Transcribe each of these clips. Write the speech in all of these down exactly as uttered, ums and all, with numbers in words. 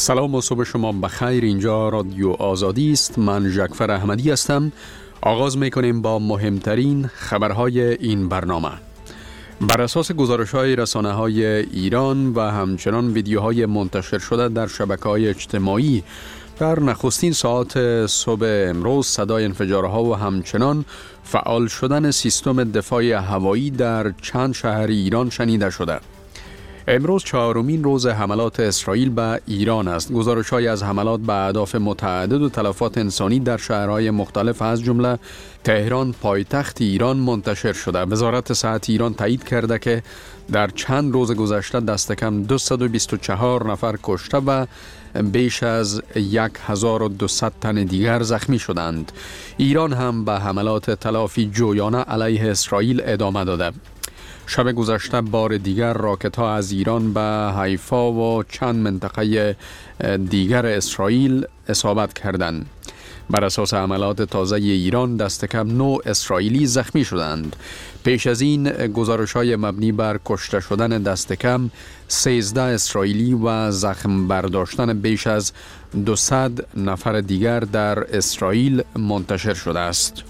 سلام و صبح شما بخیر. اینجا رادیو آزادی است. من جعفر احمدی هستم. آغاز میکنیم با مهمترین خبرهای این برنامه. بر اساس گزارش‌های رسانه‌های ایران و همچنان ویدیوهای منتشر شده در شبکه‌های اجتماعی در نخستین ساعات صبح امروز صدای انفجارها و همچنان فعال شدن سیستم دفاع هوایی در چند شهر ایران شنیده شده. امروز چهارمین روز حملات اسرائیل به ایران است. گزارش‌های از حملات به اهداف متعدد و تلفات انسانی در شهرهای مختلف از جمله تهران پایتخت ایران منتشر شده. وزارت صحت ایران تایید کرده که در چند روز گذشته دست کم دویست و بیست و چهار نفر کشته و بیش از هزار و دویست تن دیگر زخمی شدند. ایران هم به حملات تلافی جویانه علیه اسرائیل ادامه داده. شب گذشته بار دیگر راکت‌ها از ایران به حیفا و چند منطقه دیگر اسرائیل اصابت کردند. بر اساس حملات تازه ایران دست کم نه اسرائیلی زخمی شدند. پیش از این گزارش‌های مبنی بر کشته شدن دست کم سیزده اسرائیلی و زخم برداشتن بیش از دویست نفر دیگر در اسرائیل منتشر شده است.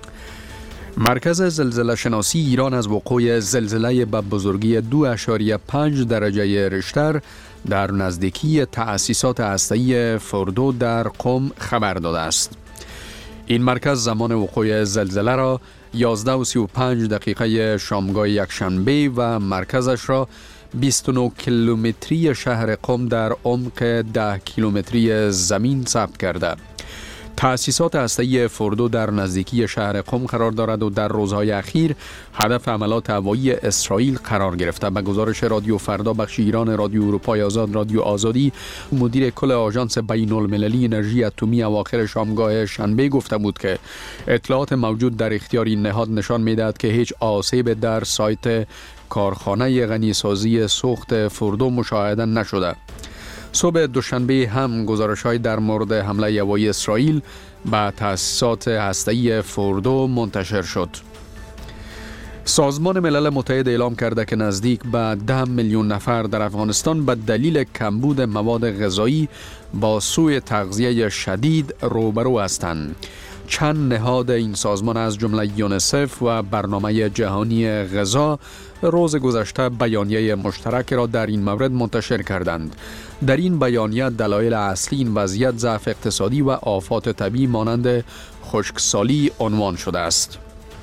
مرکز زلزله شناسی ایران از وقوع زلزله به بزرگی دو اشاریه پنج درجه ریشتر در نزدیکی تأسیسات هسته‌ای فردو در قم خبر داده است. این مرکز زمان وقوع زلزله را یازده و سی و پنج دقیقه شامگاه یکشنبه و مرکزش را بیست و نه کیلومتری شهر قم در عمق ده کیلومتری زمین ثبت کرده. تأسیسات هسته‌ای فردو در نزدیکی شهر قم قرار دارد و در روزهای اخیر هدف حملات هوایی اسرائیل قرار گرفته. به گزارش رادیو فردا بخش ایران رادیو اروپای آزاد رادیو آزادی، مدیر کل آژانس بین المللی انرژی اتمی اواخر شامگاه شنبه گفته بود که اطلاعات موجود در اختیار این نهاد نشان می‌دهد که هیچ آسیب در سایت کارخانه غنیسازی سوخت فردو مشاهده نشده. صبح دوشنبه هم گزارش‌های در مورد حمله هوایی اسرائیل به تأسیسات هسته‌ای فردو منتشر شد. سازمان ملل متحد اعلام کرده که نزدیک به ده میلیون نفر در افغانستان به دلیل کمبود مواد غذایی با سوء تغذیه شدید روبرو هستند. چند نهاد این سازمان از جمله یونیسف و برنامه جهانی غذا روز گذشته بیانیه مشترک را در این مورد منتشر کردند. در این بیانیه دلایل اصلی این وضعیت ضعف اقتصادی و آفات طبیعی مانند خشکسالی عنوان شده است.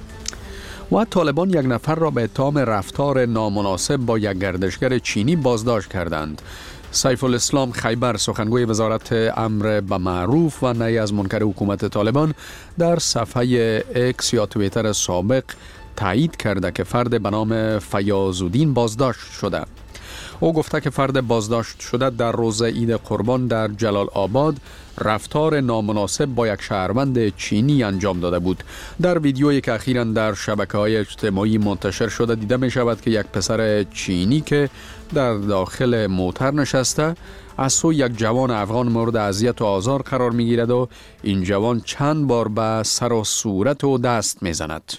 و طالبان یک نفر را به اتهام رفتار نامناسب با یک گردشگر چینی بازداشت کردند. سیف الاسلام خیبر، سخنگوی وزارت امر به معروف و نهی از منکر حکومت طالبان، در صفحه اکس یا توییتر سابق تایید کرده که فرد به نام فیاض‌الدین بازداشت شده. او گفته که فرد بازداشت شده در روز عید قربان در جلال آباد رفتار نامناسب با یک شهروند چینی انجام داده بود. در ویدیویی که اخیراً در شبکه‌های اجتماعی منتشر شده دیده می شود که یک پسر چینی که در داخل موتر نشسته از سوی یک جوان افغان مورد اذیت و آزار قرار می گیرد و این جوان چند بار به سر و صورت و دست می زند.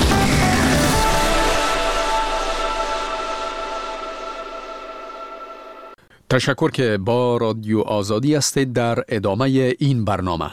تشکر که با رادیو آزادی هستید. در ادامه این برنامه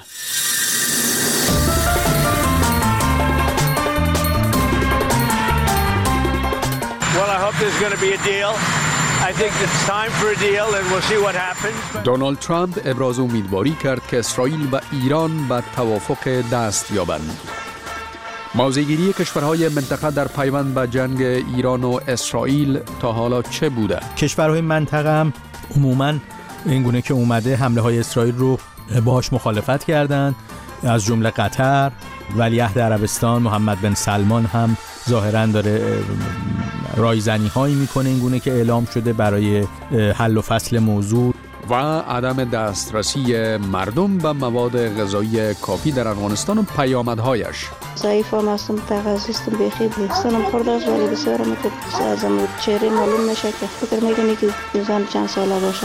دونالد ترامپ ابراز امیدواری کرد که اسرائیل و ایران به توافق دست یابند. موضع‌گیری کشورهای منطقه در پیوند به جنگ ایران و اسرائیل تا حالا چه بوده؟ کشورهای منطقه هم عموماً اینگونه که اومده حمله های اسرائیل رو باهاش مخالفت کردند، از جمله قطر، ولیعهد عربستان محمد بن سلمان هم ظاهراً داره رایزنی هایی میکنه اینگونه که اعلام شده برای حل و فصل موضوع. و عدم دسترسی مردم به مواد غذایی کافی در افغانستان و پیامدهایش. ضعیفم هستم، تغذیستم بخیر سنم خورده است ولی بسیارم که ازم چهره معلوم نشه که فکر میکنی که زن چند ساله باشم.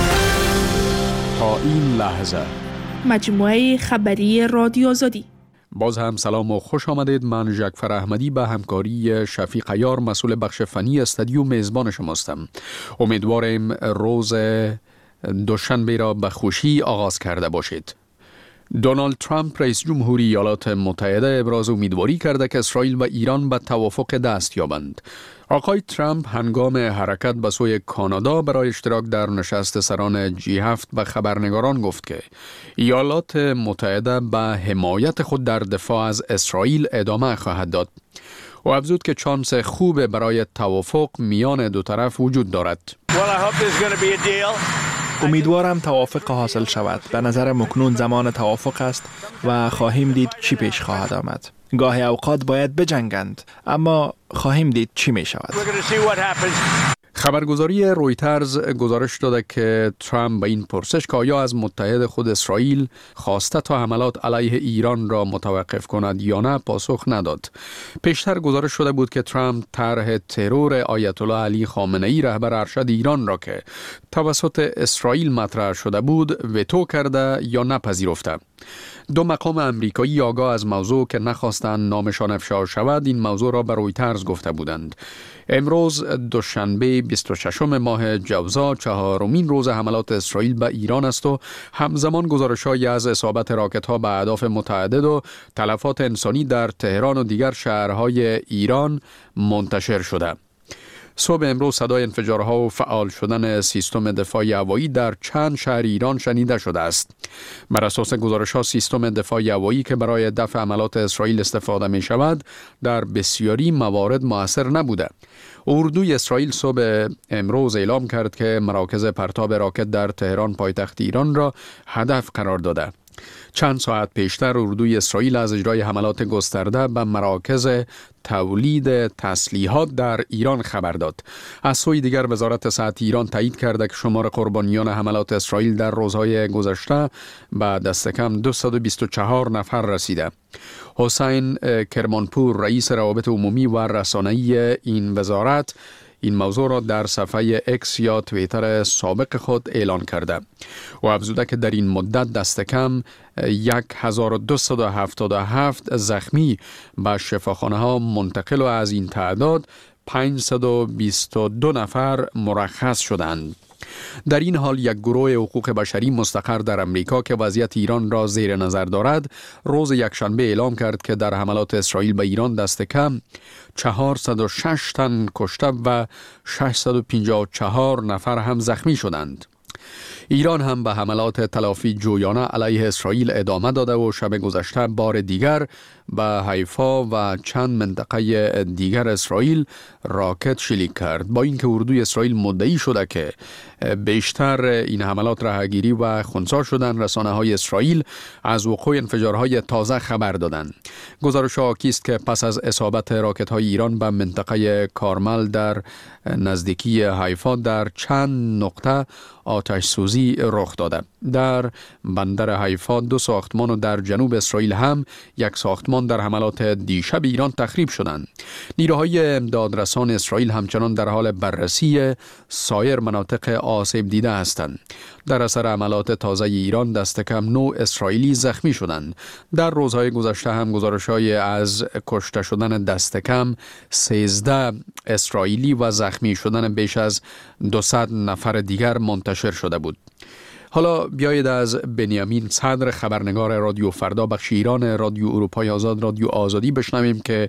تا این لحظه مجموعه خبری رادیو آزادی. باز هم سلام و خوش آمدید. من ژکفر احمدی به همکاری شفیق عیار مسئول بخش فنی استودیو میزبان شماستم. امیدواریم روز دوشنبه را به خوشی آغاز کرده باشید. دونالد ترامپ رئیس جمهوری ایالات متحده ابراز امیدواری کرده که اسرائیل و ایران به توافق دست یابند. آقای ترامپ هنگام حرکت به سوی کانادا برای اشتراک در نشست سران جی هفت به خبرنگاران گفت که ایالات متحده به حمایت خود در دفاع از اسرائیل ادامه خواهد داد. و افزود که چانس خوب برای توافق میان دو طرف وجود دارد. امیدوارم توافق حاصل شود. به نظر مکنون زمان توافق است و خواهیم دید چی پیش خواهد آمد. گاهی اوقات باید بجنگند، اما خواهیم دید چی می شود. خبرگزاری رویترز گزارش داده که ترامپ به این پرسش که آیا از متحد خود اسرائیل خواسته تا حملات علیه ایران را متوقف کند یا نه پاسخ نداد. پیشتر گزارش شده بود که ترامپ طرح ترور آیت الله علی خامنه ای رهبر ارشد ایران را که توسط اسرائیل مطرح شده بود وتو کرده یا نپذیرفته. دو مقام امریکایی آگاه از موضوع که نخواستند نامشان افشا شود این موضوع را به رویترز گفته بودند. امروز دوشنبه بیست و ششم ماه جوزا چهارمین روز حملات اسرائیل به ایران است و همزمان گزارش‌هایی از اصابت راکت‌ها به اهداف متعدد و تلفات انسانی در تهران و دیگر شهرهای ایران منتشر شده. صبح امروز صدای انفجارها و فعال شدن سیستم دفاع هوایی در چند شهر ایران شنیده شده است. بر اساس گزارش‌ها سیستم دفاع هوایی که برای دفع حملات اسرائیل استفاده می شود در بسیاری موارد مؤثر نبوده. اردوی اسرائیل صبح امروز اعلام کرد که مراکز پرتاب راکت در تهران پایتخت ایران را هدف قرار داده. چند ساعت پیشتر اردوی اسرائیل از اجرای حملات گسترده به مراکز تولید تسلیحات در ایران خبر داد. از سوی دیگر وزارت صحت ایران تایید کرده که شمار قربانیان حملات اسرائیل در روزهای گذشته به دست کم دویست و بیست و چهار نفر رسیده. حسین کرمانپور رئیس روابط عمومی و رسانه‌ای این وزارت این موضوع را در صفحه اکس یا توییتر سابق خود اعلان کرده و افزوده که در این مدت دست کم هزار و دویست و هفتاد و هفت زخمی به شفاخانه ها منتقل و از این تعداد پانصد و بیست و دو نفر مرخص شدند. در این حال یک گروه حقوق بشری مستقر در امریکا که وضعیت ایران را زیر نظر دارد روز یکشنبه اعلام کرد که در حملات اسرائیل به ایران دست کم چهارصد و شش تن کشته و ششصد و پنجاه و چهار نفر هم زخمی شدند. ایران هم به حملات تلافی جویانه علیه اسرائیل ادامه داده و شب گذشته بار دیگر به حیفا و چند منطقه دیگر اسرائیل راکت شلیک کرد. با اینکه اردوی اسرائیل مدعی شده که بیشتر این حملات رهگیری و خنثی شدن، رسانه‌های اسرائیل از وقوع انفجارهای تازه خبر دادند. گزارش حاکی است که پس از اصابت راکت‌های ایران به منطقه کارمل در نزدیکی حیفا در چند نقطه آتش سوزی رخ داده. در بندر حیفا دو ساختمان و در جنوب اسرائیل هم یک ساختمان در حملات دیشب ایران تخریب شدند. نیروهای امدادرسان اسرائیل همچنان در حال بررسی سایر مناطق آسیب دیده هستند. در اثر حملات تازه ایران دست کم نه اسرائیلی زخمی شدند. در روزهای گذشته هم گزارش‌های از کشته شدن دست کم سیزده اسرائیلی و زخمی شدن بیش از دویست نفر دیگر منتشر شده بود. حالا بیایید از بنیامین صدر خبرنگار رادیو فردا بخش ایران رادیو اروپای آزاد رادیو آزادی بشنویم که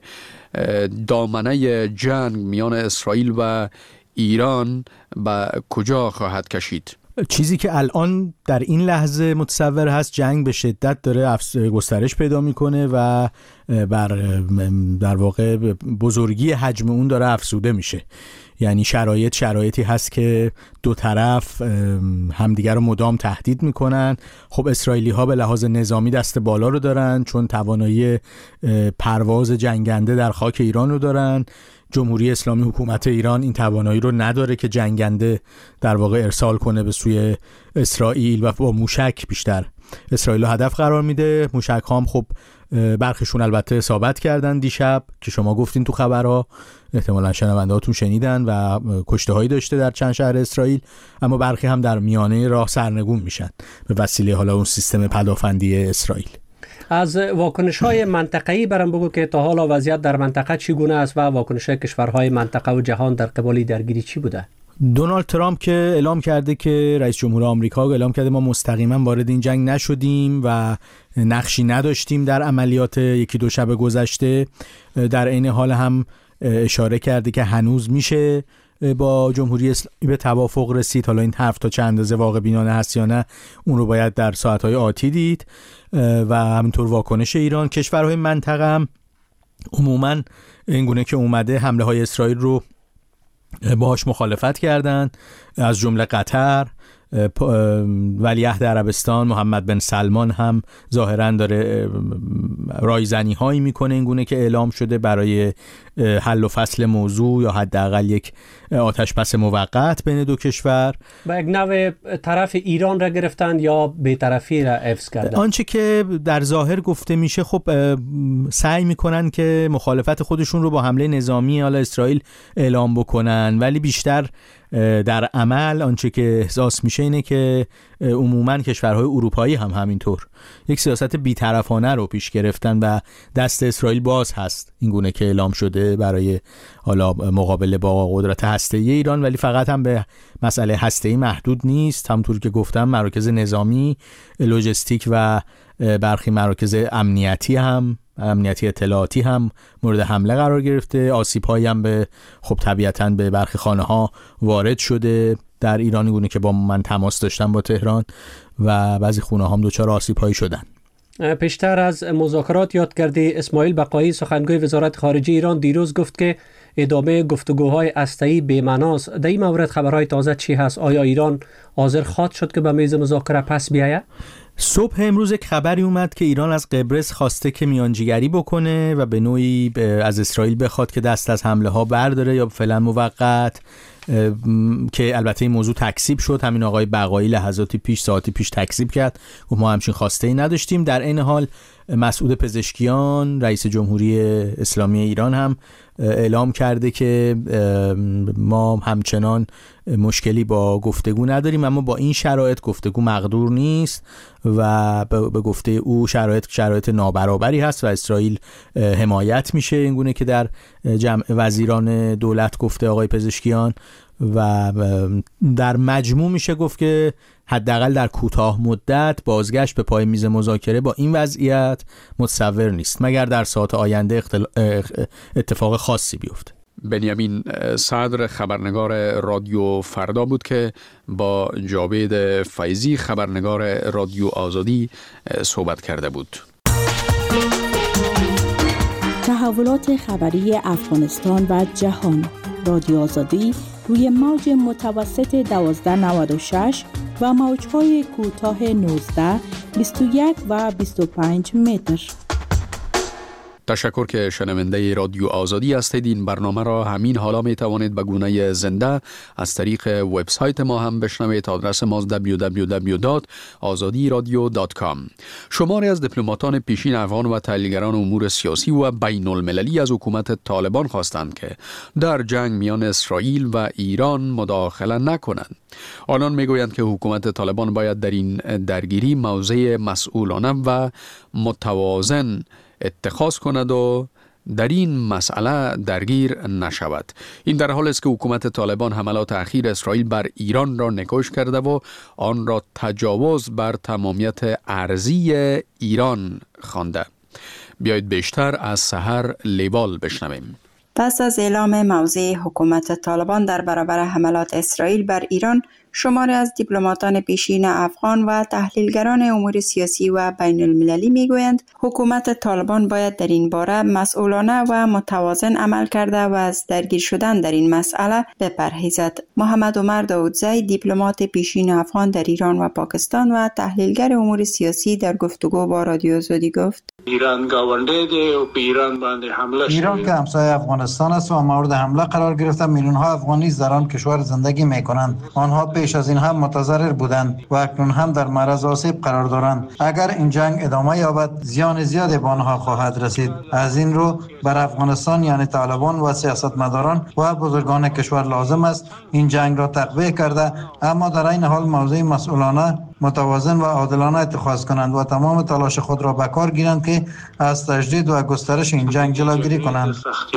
دامنه جنگ میان اسرائیل و ایران به کجا خواهد کشید. چیزی که الان در این لحظه متصور هست جنگ به شدت داره گسترش پیدا میکنه و بر در واقع بزرگی حجم اون داره افزوده میشه. یعنی شرایط شرایطی هست که دو طرف همدیگر رو مدام تهدید میکنن. خب اسرائیلی ها به لحاظ نظامی دست بالا رو دارن چون توانایی پرواز جنگنده در خاک ایران رو دارن. جمهوری اسلامی حکومت ایران این توانایی رو نداره که جنگنده در واقع ارسال کنه به سوی اسرائیل و با موشک بیشتر اسرائیل رو هدف قرار میده. موشک هم خب برخیشون البته اصابت کردن دیشب که شما گفتین تو خبرها، احتمالاً شنونده هاتون شنیدن و کشته هایی داشته در چند شهر اسرائیل، اما برخی هم در میانه راه سرنگون میشن به وسیله حالا اون سیستم پدافندی اسرائیل. از واکنش‌های منطقه‌ای برام بگو که تا حالا وضعیت در منطقه چگونه است و واکنش‌های کشورهای منطقه و جهان در قبال درگیری چی بوده؟ دونالد ترامپ که اعلام کرده که رئیس جمهور آمریکا اعلام کرده ما مستقیما وارد این جنگ نشدیم و نقشی نداشتیم در عملیات یکی دو شب گذشته. در عین حال هم اشاره کرده که هنوز میشه با جمهوری اسلامی به توافق رسید. حالا این حرف تا چند اندازه واقع بینانه هست یا نه اون رو باید در ساعت‌های آتی دید. و همینطور واکنش ایران، کشورهای منطقه هم عموماً اینگونه که اومده حمله های اسرائیل رو باهاش مخالفت کردن، از جمله قطر، ولیعهد عربستان محمد بن سلمان هم ظاهراً داره رایزنی هایی میکنه اینگونه که اعلام شده برای حل و فصل موضوع یا حداقل یک آتش بس موقت بین دو کشور. با یک نوع طرف ایران را گرفتند یا بی‌طرفی را حفظ کردند؟ آنچه که در ظاهر گفته میشه خب سعی میکنن که مخالفت خودشون رو با حمله نظامی حالا اسرائیل اعلام بکنن، ولی بیشتر در عمل آنچه که احساس میشه اینه که عموماً کشورهای اروپایی هم همینطور یک سیاست بی‌طرفانه رو پیش گرفتن و دست اسرائیل باز هست اینگونه که اعلام شده برای حالا مقابله با قدرت هسته‌ای ایران، ولی فقط هم به مسئله هسته‌ای محدود نیست. همونطور که گفتم مراکز نظامی، لوجستیک و برخی مراکز امنیتی هم امنیتی اطلاعاتی هم مورد حمله قرار گرفته. آسیب‌هایی هم به خب طبیعتاً به برخی خانه‌ها وارد شده در ایران، گونه که با من تماس داشتم با تهران، و بعضی خونه‌ها هم دچار آسیب‌هایی شدن. پیشتر از مذاکرات یاد کردی اسماعیل بقایی سخنگوی وزارت خارجه ایران دیروز گفت که ادامه گفتگوهای هسته‌ای بی‌معناست. در این مورد خبرهای تازه چی هست؟ آیا ایران حاضر خواهد شد که به میز مذاکره پس بیاید؟ صبح امروز یک خبری اومد که ایران از قبرس خواسته که میانجیگری بکنه و به نوعی از اسرائیل بخواد که دست از حمله ها برداره یا فعلا موقت، که البته این موضوع تکذیب شد. همین آقای بقایی لحظاتی پیش ساعتی پیش تکذیب کرد و ما همچین خواسته ای نداشتیم. در این حال مسعود پزشکیان رئیس جمهوری اسلامی ایران هم اعلام کرده که ما همچنان مشکلی با گفتگو نداریم، اما با این شرایط گفتگو مقدور نیست و به گفته او شرایط شرایط نابرابری هست و اسرائیل حمایت میشه اینگونه که در جمع وزیران دولت گفته آقای پزشکیان، و در مجموع میشه گفت که حداقل در کوتاه مدت بازگشت به پای میز مذاکره با این وضعیت متصور نیست، مگر در ساعات آینده اختل... اتفاق خاصی بیفته. بنیامین صدر خبرنگار رادیو فردا بود که با جاوید فیضی خبرنگار رادیو آزادی صحبت کرده بود. تحولات خبری افغانستان و جهان، رادیو آزادی روی موج متوسط دوازده نود و شش و موج‌های کوتاه نوزده، بیست و یک و بیست و پنج متر. تشکر که شنونده رادیو آزادی هستید. این برنامه را همین حالا می توانید به گونه زنده از طریق وبسایت ما هم بشنوید. آدرس ما دبلیو دبلیو دبلیو دات آزادی رادیو دات کام. شماری از دیپلماتان پیشین افغان و تحلیلگران امور سیاسی و بین المللی از حکومت طالبان خواستند که در جنگ میان اسرائیل و ایران مداخله نکنند. آنان میگویند که حکومت طالبان باید در این درگیری موضع مسئولانه و متوازن اتخاذ کند و در این مسئله درگیر نشود. این در حالی است که حکومت طالبان حملات اخیر اسرائیل بر ایران را نکوش کرده و آن را تجاوز بر تمامیت ارضی ایران خوانده. بیایید بیشتر از سحر لیوال بشنویم. پس از اعلام موضع حکومت طالبان در برابر حملات اسرائیل بر ایران، شماری از دیپلماتان پیشین افغان و تحلیلگران امور سیاسی و بین المللی میگویند حکومت طالبان باید در این باره مسئولانه و متوازن عمل کرده و از درگیر شدن در این مسئله بپرهیزد. محمد عمر داودزی، دیپلمات پیشین افغان در ایران و پاکستان و تحلیلگر امور سیاسی، در گفتگو با رادیو آزادی گفت: ایران گاونده دی و ایران باندې حمله شده. ایران که همسایه افغانستان است و مورد حمله قرار گرفته، میلیون ها افغانی در آن کشور زندگی میکنند. آنها پیش از این هم متضرر بودند و اکنون هم در معرض آسیب قرار دارند. اگر این جنگ ادامه یابد، زیان زیادی به آنها خواهد رسید. از این رو بر افغانستان یعنی طالبان و سیاستمداران و بزرگان کشور لازم است این جنگ را تقویه کرده، اما در این حال موضع مسئولانه متوازن و عادلانه اتخاذ کنند و تمام تلاش خود را به کار گیرند که از تجدید و گسترش این جنگ جلوگیری کنند.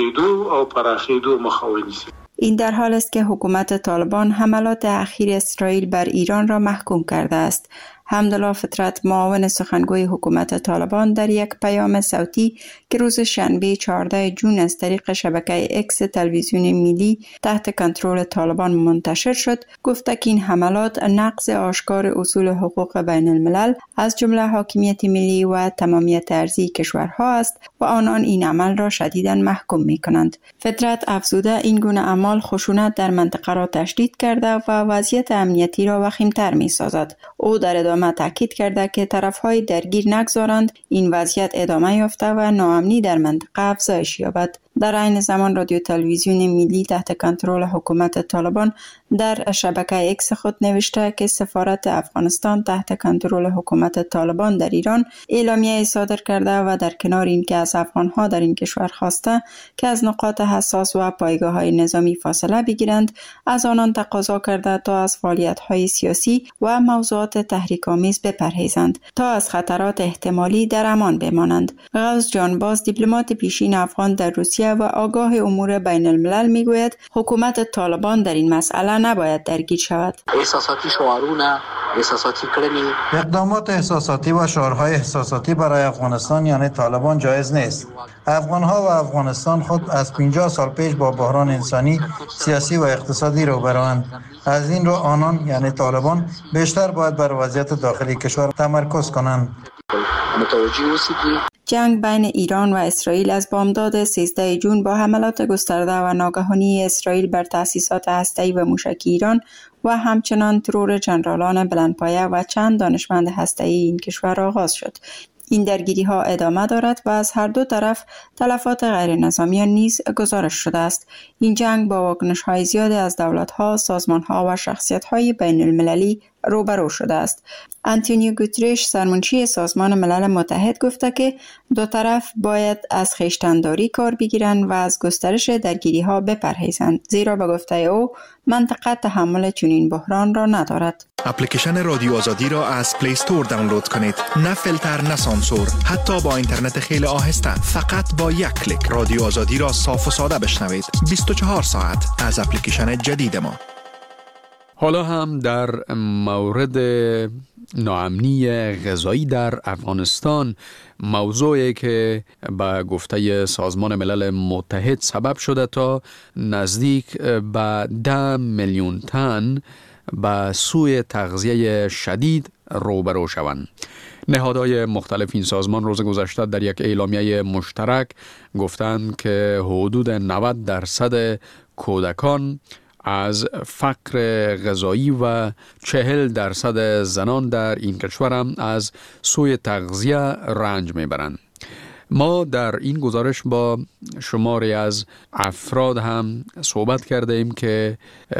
این در حال است که حکومت طالبان حملات اخیر اسرائیل بر ایران را محکوم کرده است. حمدالله فطرت، معاون سخنگوی حکومت طالبان، در یک پیام صوتی که روز شنبه چهاردهم ژوئن از طریق شبکه اکس تلویزیون ملی تحت کنترل طالبان منتشر شد، گفت که این حملات نقض آشکار اصول حقوق بین الملل از جمله حاکمیت ملی و تمامیت ارضی کشورها است و آنان این عمل را شدیداً محکوم می کنند. فطرت افزوده این گونه اعمال خشونت در منطقه را تشدید کرده و وضعیت امنیتی را وخیم‌تر می سازد. او در ادامه تاکید کرده که طرف‌های درگیر نگذارند این وضعیت ادامه یافته و ناامنی در منطقه افزایش یابد. در عین زمان رادیو تلویزیون ملی تحت کنترل حکومت طالبان در شبکه اکس خود نوشته که سفارت افغانستان تحت کنترل حکومت طالبان در ایران اعلامیه صادر کرده و در کنار اینکه از افغانها در این کشور خواسته که از نقاط حساس و پایگاه‌های نظامی فاصله بگیرند، از آنان تقاضا کرده تا از فعالیت‌های سیاسی و موضوعات تحریک‌آمیز بپرهیزند تا از خطرات احتمالی در امان بمانند. غوث جانباز، دیپلمات پیشین افغان در روسیه و آگاه امور بین الملل میگوید حکومت طالبان در این مسئله نباید درگیر شود. احساساتی شعارونه، احساساتی کړنی، اقدامات احساساتی و شعارهای احساساتی برای افغانستان یعنی طالبان جایز نیست. افغانها و افغانستان خود از پنجاه سال پیش با بحران انسانی، سیاسی و اقتصادی روبروند. از این رو آنان یعنی طالبان بیشتر باید بر وضعیت داخلی کشور تمرکز کنند. جنگ بین ایران و اسرائیل از بامداد سیزدهم ژوئن با حملات گسترده و ناگهانی اسرائیل بر تأسیسات هسته‌ای و موشکی ایران و همچنان ترور جنرالان بلندپایه و چند دانشمند هسته‌ای این کشور آغاز شد. این درگیری ها ادامه دارد و از هر دو طرف تلفات غیر نظامیان نیز گزارش شده است. این جنگ با واکنش های زیاد از دولت ها، سازمان ها و شخصیت های بین المللی روبرو شده است. آنتونیو گوترش، سرمنشی سازمان ملل متحد، گفته که دو طرف باید از خویشتن‌داری کار بگیرند و از گسترش درگیری ها بپرهیزند، زیرا به گفته او منطقه تحمل چنین بحران را ندارد. اپلیکیشن رادیو آزادی را از پلی استور دانلود کنید. نه فیلتر، نه سانسور، حتی با اینترنت خیلی آهسته. فقط با یک کلیک رادیو آزادی را صاف و ساده بشنوید. بیست و چهار ساعت از اپلیکیشن جدید ما. حالا هم در مورد ناامنی غذایی در افغانستان، موضوعی که به گفته سازمان ملل متحد سبب شده تا نزدیک به ده میلیون تن به سوی تغذیه شدید روبرو شوند. نهادهای مختلف این سازمان روز گذشته در یک اعلامیه مشترک گفتند که حدود نود درصد کودکان از فقر غذایی و چهل درصد زنان در این کشور هم از سوی تغذیه رنج میبرند. ما در این گزارش با شماری از افراد هم صحبت کرده ایم که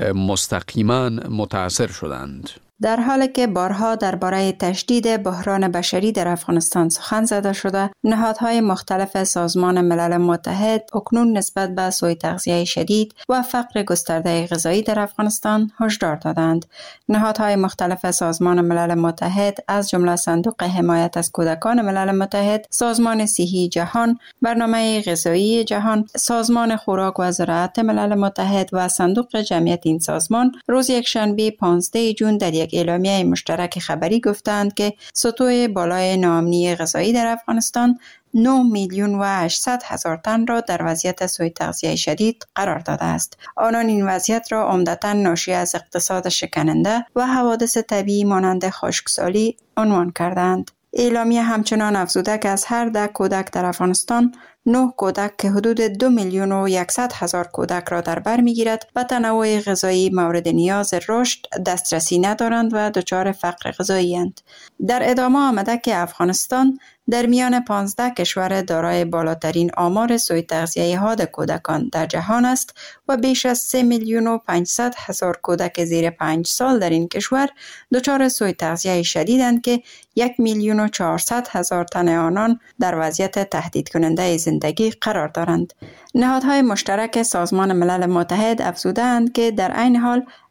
مستقیما متاثر شدند. در حالی که بارها درباره تشدید بحران بشری در افغانستان سخن زده شده، نهادهای مختلف سازمان ملل متحد اکنون نسبت به سوء تغذیه شدید و فقر گسترده غذایی در افغانستان هشدار دادند. نهادهای مختلف سازمان ملل متحد از جمله صندوق حمایت از کودکان ملل متحد، سازمان صحی جهان، برنامه غذایی جهان، سازمان خوراک و زراعت ملل متحد و صندوق جمعیت این سازمان روز یکشنبه پانزدهم ژوئن در یک اعلامیه مشترک خبری گفتند که سطوح بالای ناامنی غذایی در افغانستان نه میلیون و هشتصد هزار تن را در وضعیت سوء تغذیه شدید قرار داده است. آنان این وضعیت را عمدتاً ناشی از اقتصاد شکننده و حوادث طبیعی مانند خشکسالی عنوان کردند. اعلامیه همچنان افزوده که از هر ده کودک در افغانستان نه کودک که حدود دو میلیون و یکصد هزار کودک را در بر میگیرد و تنوع غذایی مورد نیاز رشد دسترسی ندارند و دچار فقر غذایی اند. در ادامه آمده که افغانستان در میان پانزده کشور دارای بالاترین آمار سوء تغذیه حاد کودکان در جهان است و بیش از سه میلیون و پانصد هزار کودک زیر پنج سال در این کشور دچار سوء تغذیه شدیدند که یک میلیون و چهارصد هزار تن آنان در وضعیت تهدید کننده زندگی قرار دارند. نهادهای مشترک سازمان ملل متحد افزودند که در عین حال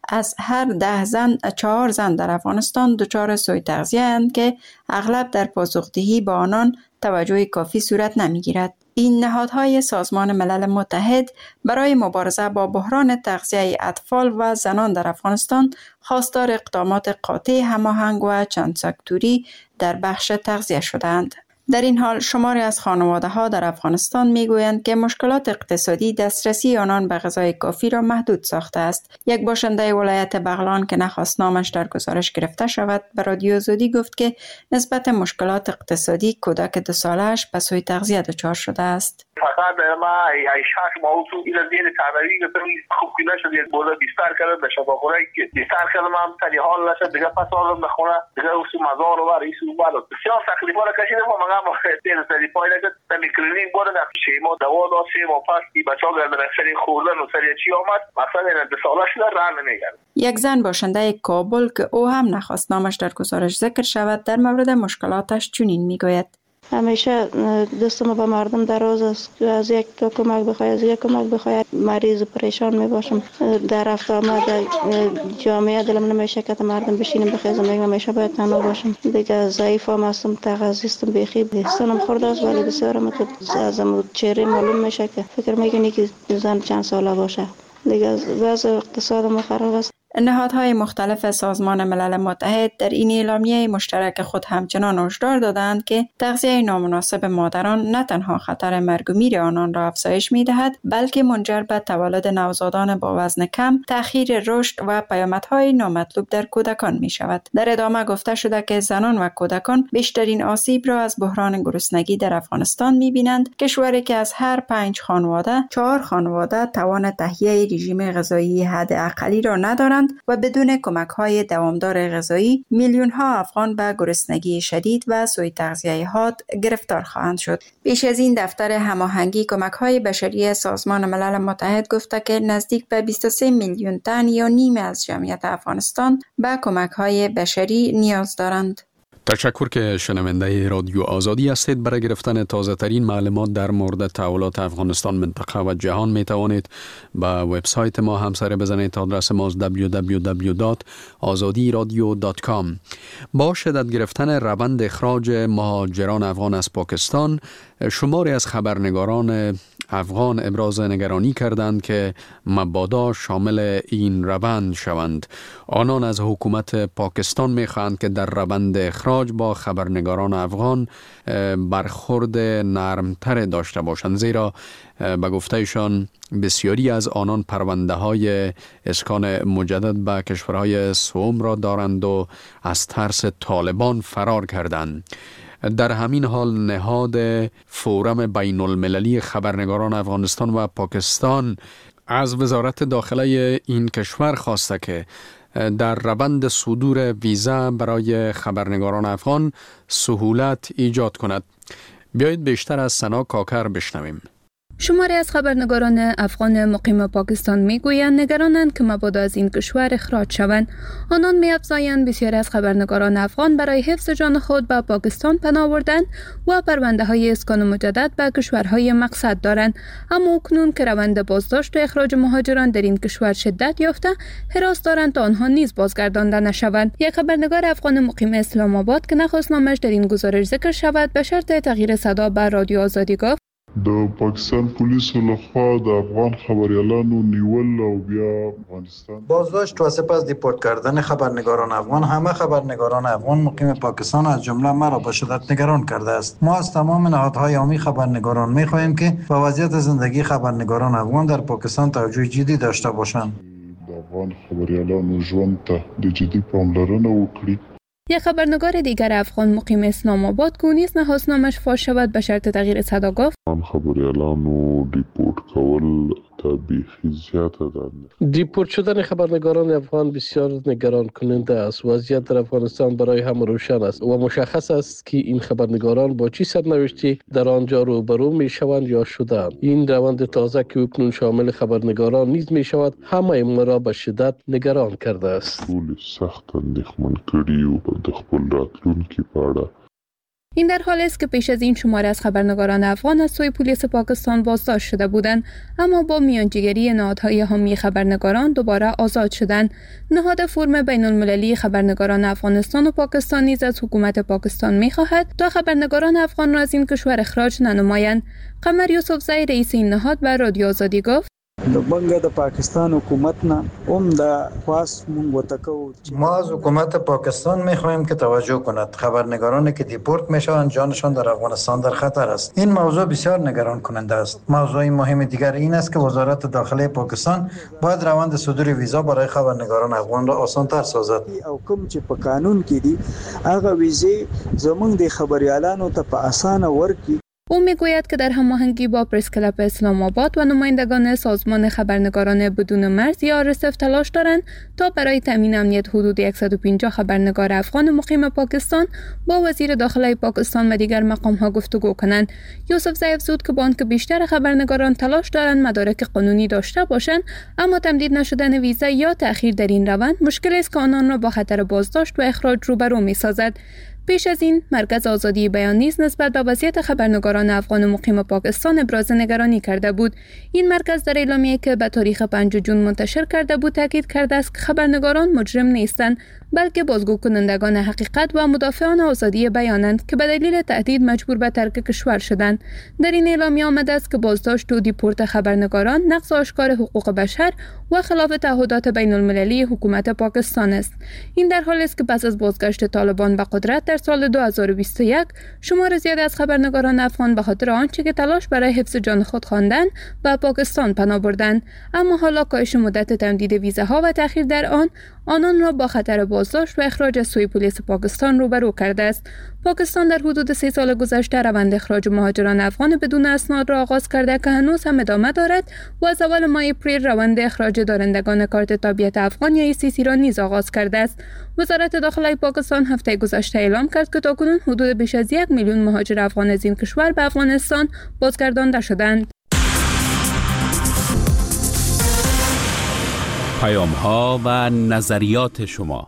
از هر ده زن چهار زن در افغانستان دچار سوء تغذیه اند که اغلب در پاسخدهی با آنان توجه کافی صورت نمیگیرد. این نهادهای سازمان ملل متحد برای مبارزه با بحران تغذیه اطفال و زنان در افغانستان خواستار اقدامات قاطع هماهنگ و چند سکتوری در بخش تغذیه شدند. در این حال شماری از خانواده‌ها در افغانستان می‌گویند که مشکلات اقتصادی دسترسی آنان به غذای کافی را محدود ساخته است. یک باشنده ولایت بغلان که نخواست نامش در گزارش گرفته شود به رادیو آزادی گفت که نسبت مشکلات اقتصادی کودک دو ساله‌اش به سوء تغذیه دچار شده است. فقط ما ای شش ماه تو این زیر تنوی گفتم خوب کی نشد یک بوده بیشتر کرد به شب خوره که بیشتر کردم هم تری حال نشد دیگه پس آدم بخونه دیگه اوسو مزار و رئیس و بالا بسیار تکلیفا را کشیدم و مگم تیر سری پایله که تمی کلینیک بوده در شیما دوا داشتیم و پس این بچه‌ها گردن سری خوردن و سری چی آمد مثلا این دو سالش در راه نمیگرد. یک زن باشنده کابل که او هم نخواست نامش در گزارش ذکر شود در مورد مشکلاتش چنین میگوید: همیشه دستم به مردم دراز است، از یک تو کمک بخوای از یک کمک بخوای، مریض و پریشان می باشم در رفت آمد در جامعه دلم نمیشه که مردم بشینم بخیزم، میگم همیشه باید تنها باشم. دیگه ضعیف هم هستم، تغذیستم بیخی سنم خورده است ولی بسیارم که ازم چهره معلوم میشه که فکر میکنی که زن چند ساله باشه. دیگه وضع اقتصادم خراب است. نهادهای مختلف سازمان ملل متحد در این اعلامیه مشترک خود همچنان هشدار دادند که تغذیه نامناسب مادران نه تنها خطر مرگ و میر آنان را افزایش می‌دهد بلکه منجر به تولد نوزادان با وزن کم، تأخیر رشد و پیامدهای نامطلوب در کودکان می‌شود. در ادامه گفته شده که زنان و کودکان بیشترین آسیب را از بحران گرسنگی در افغانستان می‌بینند. کشوری که از هر پنج خانواده چهار خانواده توان تهیه رژیم غذایی حداقلی را ندارند و بدون کمک‌های دوامدار غذایی میلیون‌ها افغان به گرسنگی شدید و سوء تغذیه حاد گرفتار خواهند شد. پیش از این دفتر هماهنگی کمک‌های بشری سازمان ملل متحد گفته که نزدیک به بیست و سه میلیون تن یا نیم از جمعیت افغانستان به کمک‌های بشری نیاز دارند. تشکر که شنونده رادیو آزادی هستید. برای گرفتن تازه ترین معلومات در مورد تحولات افغانستان، منطقه و جهان می توانید به وبسایت ما همسر بزنید. آدرس ما دبلیو دبلیو دبلیو دات آزادی رادیو دات کام. با شدت گرفتن روند اخراج مهاجران افغان از پاکستان، شماری از خبرنگاران افغان ابراز نگرانی کردند که مبادا شامل این روند شوند. آنان از حکومت پاکستان می‌خواهند که در روند اخراج با خبرنگاران افغان برخورد نرمتر داشته باشند، زیرا به گفتهشان بسیاری از آنان پرونده های اسکان مجدد به کشورهای سوم را دارند و از ترس طالبان فرار کردند. در همین حال نهاد فورم بین المللی خبرنگاران افغانستان و پاکستان از وزارت داخله این کشور خواسته که در روند صدور ویزا برای خبرنگاران افغان سهولت ایجاد کند. بیایید بیشتر از سنا کاکر بشنویم. شماری از خبرنگاران افغان مقیم پاکستان میگویند نگرانند که مبادا از این کشور اخراج شوند. آنان می‌افزایند بسیاری از خبرنگاران افغان برای حفظ جان خود به پاکستان پناه بردند و پرونده های اسکان مجدد به کشورهای مقصد دارند، اما اکنون که روند بازداشت و اخراج مهاجران در این کشور شدت یافته، حراس دارند تا آنها نیز بازگردانده نشوند. یک خبرنگار افغان مقیم اسلام آباد که نخواست نامش در این گزارش ذکر شود به شرط تغییر صدا به رادیو آزادی گفت: د پاکستان پولیسو لخوا د افغان خبریالانو نیول او بیا افغانستان بازداشت و سپس دیپورت کردن خبرنگاران افغان همه خبرنگاران افغان مقیم پاکستان از جمله مرا به شدت نگران کرده است. ما از تمام نهادهای عمومی خبرنگاران می‌خواهیم که به وضعیت زندگی خبرنگاران افغان در پاکستان توجه جدی داشته باشند. د افغان خبریالانو ژوند ته د جدي پاملرنه وکړي. یک خبرنگار دیگر افغان مقیم اسلام آباد که نیز نخواست نامش فاش شود به شرط تغییر صدا گفت: آن خبریالانو دیپورت کول تا بیخی زیاده دارند. دیپورت شدن خبرنگاران افغان بسیار نگران کننده است. وضعیت در افغانستان برای همه روشن است و مشخص است که این خبرنگاران با چی سرنوشتی در آنجا روبرو می شوند یا شدند. این روند تازه که اکنون شامل خبرنگاران نیز می شود همه ما را به شدت نگران کرده است. ټول سخت اندېښمن کړي او د خپل راتلونکي په اړه این در حالی است که پیش از این شماری از خبرنگاران افغان از سوی پلیس پاکستان بازداشت شده بودند، اما با میانجیگری نهادهای حامی خبرنگاران دوباره آزاد شدند. نهاد فرم بین المللی خبرنگاران افغانستان و پاکستان نیز از حکومت پاکستان می‌خواهد تا خبرنگاران افغان را از این کشور اخراج ننمایند. قمر یوسفزئی رئیس این نهاد به رادیو آزادی گفت: بنګ د پاکستان حکومت نه هم د خاص مونږ وتکو ما از حکومت پاکستان میخواهیم که توجه کند. خبرنگارانی که دیپورت میشوند جانشان در افغانستان در خطر است. این موضوع بسیار نگران کننده است. موضوع مهم دیگر این است که وزارت داخلی پاکستان باید روند صدور ویزا برای خبرنگاران افغان را آسان‌تر سازد. او کوم چې په قانون کې دي هغه ویزې زمونږ د خبريالانو ته په اسانه ورکړي. او میگوید که در هماهنگی با پرس کلاب اسلام آباد و نمایندگان سازمان خبرنگاران بدون مرز یا آر اس اف تلاش دارند تا برای تامین امنیت حدود صد و پنجاه خبرنگار افغان مقیم پاکستان با وزیر داخلی پاکستان و دیگر مقام‌ها گفتگو کنند. یوسفزئی افزود که با آنکه بیشتر خبرنگاران تلاش دارند مدارک قانونی داشته باشند، اما تمدید نشدن ویزا یا تأخیر در این روند مشکلی است که آنان را با خطر بازداشت و اخراج روبرو می‌سازد. پیش از این مرکز آزادی بیان نیز نسبت به وضعیت خبرنگاران افغان مقیم پاکستان ابراز نگرانی کرده بود. این مرکز در اعلامیه‌ای که به تاریخ پنجم جون منتشر کرده بود تاکید کرده است که خبرنگاران مجرم نیستند، بلکه بازگو کنندگان حقیقت و مدافعان آزادی بیانند که به دلیل تهدید مجبور به ترک کشور شدند. در این اعلامیه آمده است که بازداشت و دیپورت خبرنگاران نقض آشکار حقوق بشر و خلاف تعهدات بین المللی حکومت پاکستان است. این در حالی است که پس از بازگشت طالبان به قدرت در سال دو هزار و بیست و یک شمار زیاد از خبرنگاران افغان به خاطر آنچه که تلاش برای حفظ جان خود خواندند به پاکستان پناه بردند، اما حالا کاهش مدت تمدید ویزاها و تأخیر در آن آنان را با خطر بازداشت و اخراج از سوی پلیس پاکستان روبرو کرده است. پاکستان در حدود سه سال گذشته روند اخراج مهاجران افغان بدون اسناد را آغاز کرده که هنوز هم ادامه دارد و از اول ماه اپریل روند اخراج دارندگان کارت تابعیت افغان یا ای سی سی را نیز آغاز کرده است. وزارت داخلی پاکستان هفته گذشته اعلام کرد که تاکنون حدود بیش از یک میلیون مهاجر افغان از این کشور به افغانستان بازگردانده شدند. پیام ها و نظریات شما.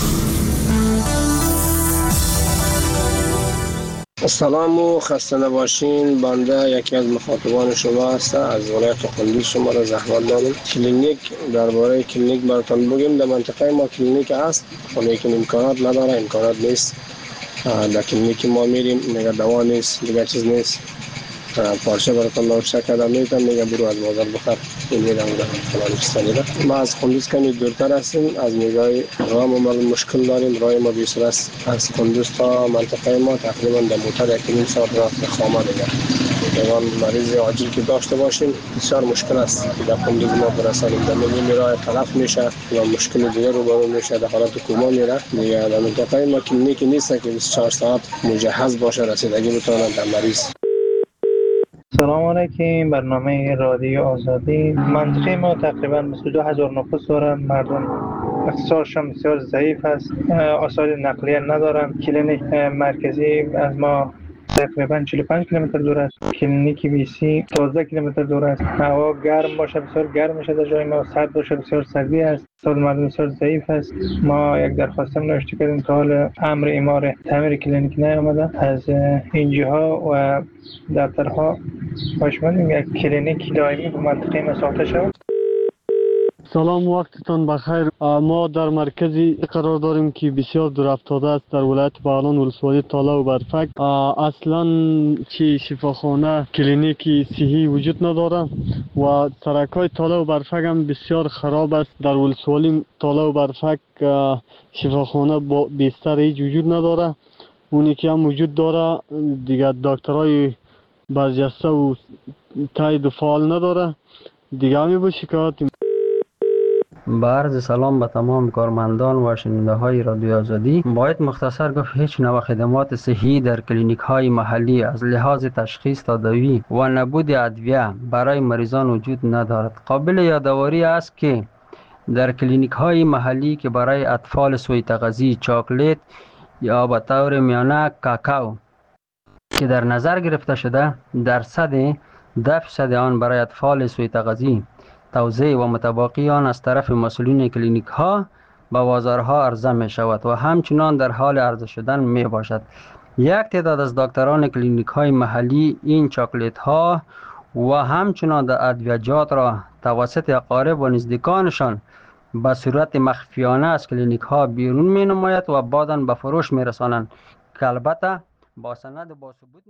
سلام و خسته نباشین. بنده یکی از مخاطبان شما هستم. از ولایت قندوز شما را زحمت دارم. کلینیک درباره کلینیک براتون بگیم. در منطقه ما کلینیک هست ولی امکانات نداره، امکانات نیست. در کلینیک ما میریم میگه دوا نیست، دیگه چیز نیست. پارچه براتون نوشته کردم میتونم میگه برو از بازار بخر. این میرم در فلانستانی را. ما از قندوز کمی دورتر هستیم. از نگاه راه ما مشکل داریم. راه ما بیست است. از قندوز تا منطقه ما تقریبا در موتر یک نیم ساعت راه خامه دیگه. اگر مریض عاجل که داشته باشیم بسیار مشکل است. در قندوز ما برسانیم در نیم راه تلف میشه و مشکل دیگه رو برو میشه، در حالت کوما میره. دیگه در منطقه ما کلینیک نیست که بیست و چهار ساعت مجهز باشه رسیدگی بتونه در مریض. سلام علیکم. برنامه رادیو آزادی. منطقه ما تقریبا بیست و دو هزار نفوس دارند. مردم اقتصادشان بسیار ضعیف است، وسایل نقلیه ندارند. کلینیک مرکزی از ما تقریبا چهل و پنج کیلومتر دور است. کلینیک بی سی دوازده کیلومتر دور است. هوا گرم باشه بسیار گرم میشه در جای ما، سرد باشه بسیار سردی است. اقتصاد مردم بسیار ضعیف است. ما یک درخواست نوشته کردیم تا حال امر اعمار تعمیر کلینیک نیامده از اینجاها و دفترها. باش من یک کلینیک دائمی به منطقه ما ساخته شود. سلام، وقتتان بخیر. ما در مرکزی قرار داریم که بسیار دور افتاده است در ولایت بغلان ولسوالی تاله و برفک. اصلا چی شفاخانه کلینیکی صحی وجود نداره و سرکای تاله و برفک هم بسیار خراب است. در ولسوالی تاله و برفک شفاخانه با بستر هیچ وجود نداره. اونی که هم وجود داره دیگه دکترای برجسته و تایید و فعال نداره. دیگه همی با شکایت. با عرض سلام به تمام کارمندان و شنونده های رادیو آزادی. باید مختصر گفت هیچ نوع خدمات صحی در کلینیک های محلی از لحاظ تشخیص تداوی و نبود ادویه برای مریضان وجود ندارد. قابل یادآوری است که در کلینیک های محلی که برای اطفال سوی تغذیه چاکلیت یا به طور میانه کاکائو که در نظر گرفته شده درصد ده درصد آن برای اطفال سوی تغذیه توزیع و متباقی آن از طرف مسئولین کلینیک ها به بازارها عرضه می شود و همچنان در حال عرضه شدن می باشد. یک تعداد از دکتران کلینیک های محلی این چاکلیت ها و همچنان در ادویجات را توسط اقارب و نزدیکانشان به صورت مخفیانه از کلینیک ها بیرون می نماید و بعداً به فروش می رسانند که البته با سند با ثبوت